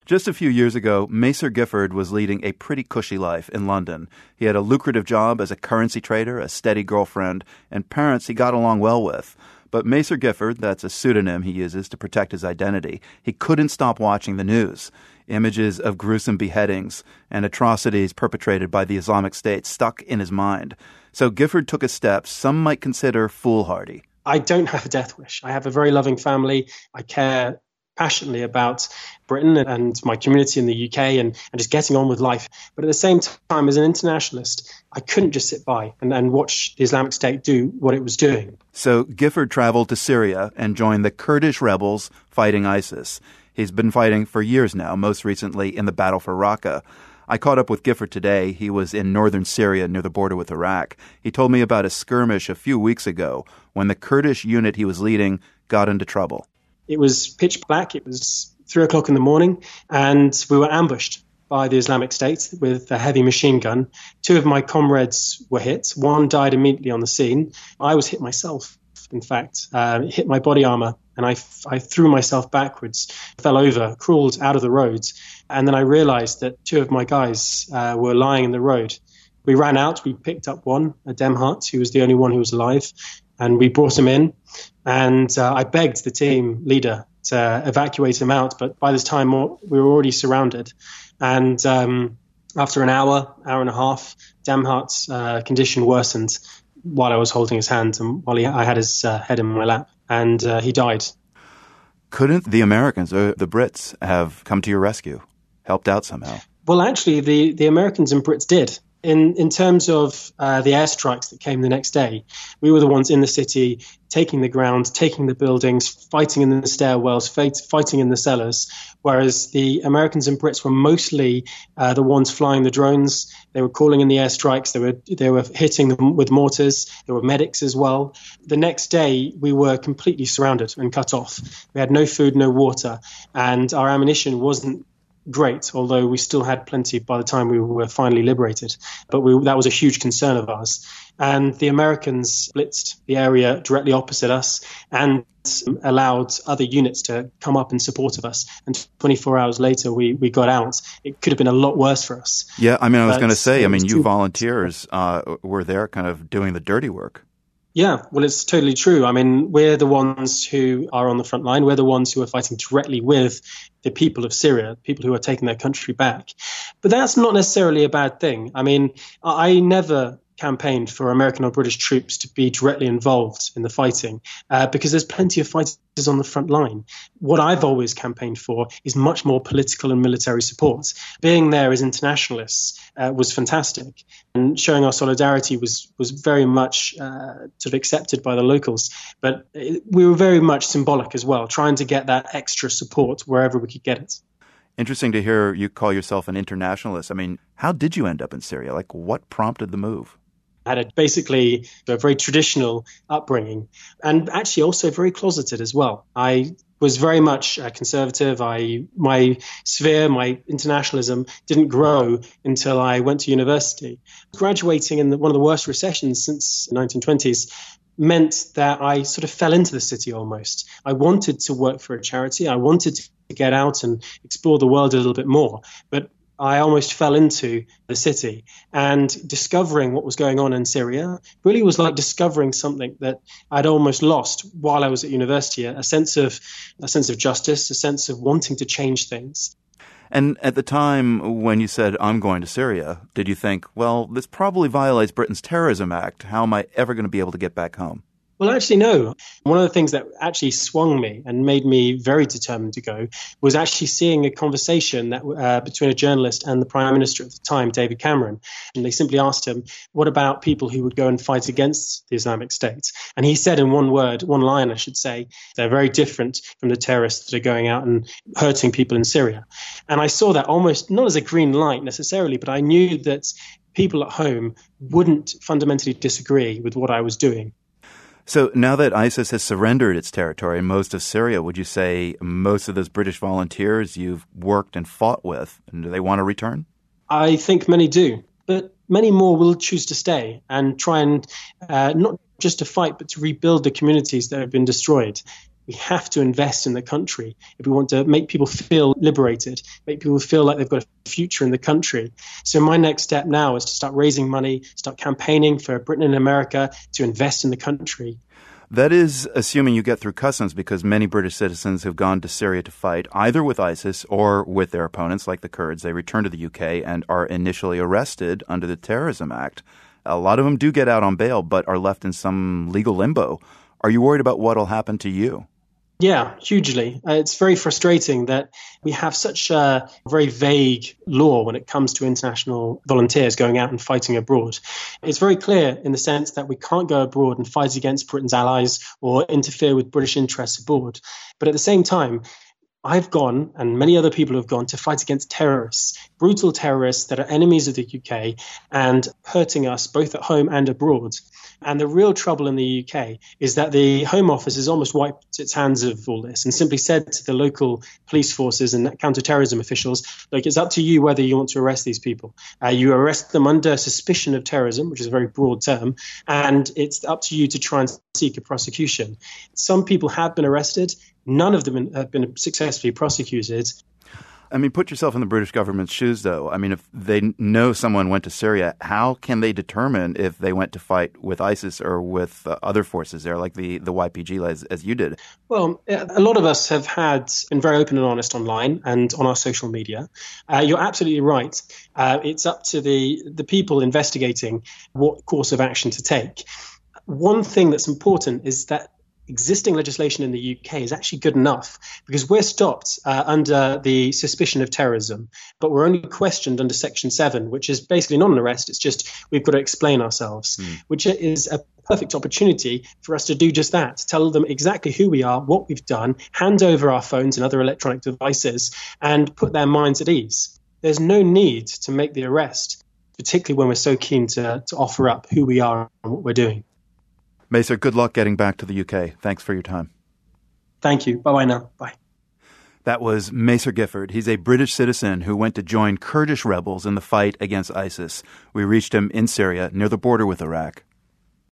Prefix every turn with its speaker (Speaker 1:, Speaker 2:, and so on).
Speaker 1: Just a few years ago, Macer Gifford was leading a pretty cushy life in London. He had a lucrative job as a currency trader, a steady girlfriend, and parents he got along well with. But Macer Gifford, that's a pseudonym he uses to protect his identity, he couldn't stop watching the news. Images of gruesome beheadings and atrocities perpetrated by the Islamic State stuck in his mind. So Gifford took a step some might consider foolhardy.
Speaker 2: I don't have a death wish. I have a very loving family. I care passionately about Britain and my community in the UK and just getting on with life. But at the same time, as an internationalist, I couldn't just sit by and watch the Islamic State do what it was doing.
Speaker 1: So Gifford traveled to Syria and joined the Kurdish rebels fighting ISIS. He's been fighting for years now, most recently in the battle for Raqqa. I caught up with Gifford today. He was in northern Syria near the border with Iraq. He told me about a skirmish a few weeks ago when the Kurdish unit he was leading got into trouble.
Speaker 2: It was pitch black. It was 3 o'clock in the morning, and we were ambushed by the Islamic State with a heavy machine gun. 2 of my comrades were hit. 1 died immediately on the scene. I was hit myself, in fact. It hit my body armor, and I threw myself backwards, fell over, crawled out of the road, and then I realized that 2 of my guys were lying in the road. We ran out. We picked up one, a Demhart, who was the only one who was alive, and we brought him in. And I begged the team leader to evacuate him out, but by this time we were already surrounded. And after an hour and a half, Demhart's condition worsened while I was holding his hand and while I had his head in my lap, and he died.
Speaker 1: Couldn't the Americans or the Brits have come to your rescue, helped out somehow?
Speaker 2: Well, actually, the Americans and Brits did. In terms of the airstrikes that came the next day, we were the ones in the city, taking the ground, taking the buildings, fighting in the stairwells, fighting in the cellars, whereas the Americans and Brits were mostly the ones flying the drones. They were calling in the airstrikes. They were hitting them with mortars. There were medics as well. The next day, we were completely surrounded and cut off. We had no food, no water, and our ammunition wasn't great, although we still had plenty by the time we were finally liberated. But that was a huge concern of ours. And the Americans blitzed the area directly opposite us and allowed other units to come up in support of us. And 24 hours later, we got out. It could have been a lot worse for us.
Speaker 1: Yeah, I was going to say, you volunteers were there kind of doing the dirty work.
Speaker 2: Yeah, well, it's totally true. We're the ones who are on the front line. We're the ones who are fighting directly with the people of Syria, people who are taking their country back. But that's not necessarily a bad thing. I never campaigned for American or British troops to be directly involved in the fighting because there's plenty of fighters on the front line. What I've always campaigned for is much more political and military support. Being there as internationalists was fantastic, and showing our solidarity was very much sort of accepted by the locals. But we were very much symbolic as well, trying to get that extra support wherever we could get it.
Speaker 1: Interesting to hear you call yourself an internationalist. How did you end up in Syria? What prompted the move?
Speaker 2: I had basically a very traditional upbringing and actually also very closeted as well. I was very much conservative. My sphere, my internationalism didn't grow until I went to university. Graduating in one of the worst recessions since the 1920s meant that I sort of fell into the city almost. I wanted to work for a charity. I wanted to get out and explore the world a little bit more, but I almost fell into the city, and discovering what was going on in Syria really was like discovering something that I'd almost lost while I was at university, a sense of justice, a sense of wanting to change things.
Speaker 1: And at the time when you said, I'm going to Syria, did you think, well, this probably violates Britain's Terrorism Act. How am I ever going to be able to get back home?
Speaker 2: Well, actually, no. One of the things that actually swung me and made me very determined to go was actually seeing a conversation that between a journalist and the Prime Minister at the time, David Cameron. And they simply asked him, what about people who would go and fight against the Islamic State? And he said in one line, I should say, they're very different from the terrorists that are going out and hurting people in Syria. And I saw that almost not as a green light necessarily, but I knew that people at home wouldn't fundamentally disagree with what I was doing.
Speaker 1: So now that ISIS has surrendered its territory in most of Syria, would you say most of those British volunteers you've worked and fought with, and do they want to return?
Speaker 2: I think many do, but many more will choose to stay and try and not just to fight, but to rebuild the communities that have been destroyed. We have to invest in the country if we want to make people feel liberated, make people feel like they've got a future in the country. So my next step now is to start raising money, start campaigning for Britain and America to invest in the country.
Speaker 1: That is assuming you get through customs, because many British citizens have gone to Syria to fight either with ISIS or with their opponents, like the Kurds. They return to the UK and are initially arrested under the Terrorism Act. A lot of them do get out on bail, but are left in some legal limbo. Are you worried about what will happen to you?
Speaker 2: Yeah, hugely. It's very frustrating that we have such a very vague law when it comes to international volunteers going out and fighting abroad. It's very clear in the sense that we can't go abroad and fight against Britain's allies or interfere with British interests abroad. But at the same time, I've gone, and many other people have gone, to fight against terrorists, brutal terrorists that are enemies of the UK and hurting us both at home and abroad. And the real trouble in the UK is that the Home Office has almost wiped its hands of all this and simply said to the local police forces and counter-terrorism officials, look, it's up to you whether you want to arrest these people. You arrest them under suspicion of terrorism, which is a very broad term, and it's up to you to try and seek a prosecution. Some people have been arrested. None of them have been successfully prosecuted.
Speaker 1: I mean, put yourself in the British government's shoes, though. I mean, if they know someone went to Syria, how can they determine if they went to fight with ISIS or with other forces there, like the YPG, as you did?
Speaker 2: Well, a lot of us have been very open and honest online and on our social media. You're absolutely right. It's up to the people investigating what course of action to take. One thing that's important is that existing legislation in the UK is actually good enough, because we're stopped under the suspicion of terrorism, but we're only questioned under Section 7, which is basically not an arrest. It's just we've got to explain ourselves, which is a perfect opportunity for us to do just that, to tell them exactly who we are, what we've done, hand over our phones and other electronic devices, and put their minds at ease. There's no need to make the arrest, particularly when we're so keen to offer up who we are and what we're doing.
Speaker 1: Macer, good luck getting back to the UK. Thanks for your time.
Speaker 2: Thank you. Bye-bye now. Bye.
Speaker 1: That was Macer Gifford. He's a British citizen who went to join Kurdish rebels in the fight against ISIS. We reached him in Syria, near the border with Iraq.